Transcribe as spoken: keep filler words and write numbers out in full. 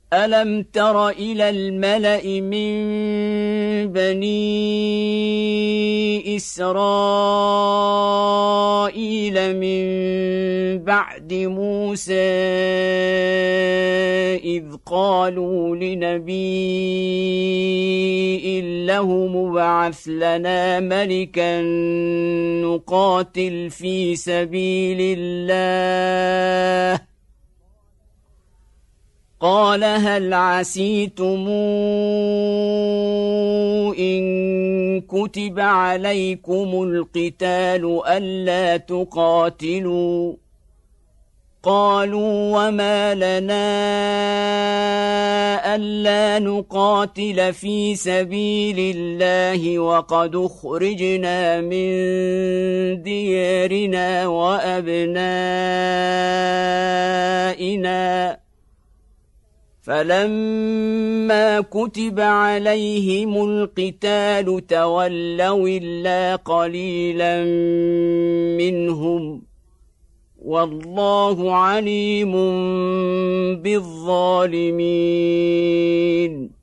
ألم تر إلى الملأ من بني إسرائيل من بعد موسى إذ قالوا لنبي له مبعث لنا ملكا نقاتل في سبيل الله قال هل عسيتم إن كتب عليكم القتال ألا تقاتلوا قالوا وما لنا ألا نقاتل في سبيل الله وقد أخرجنا من ديارنا وأبنائنا فلما كتب عليهم القتال تولوا إلا قليلا منهم والله عليم بالظالمين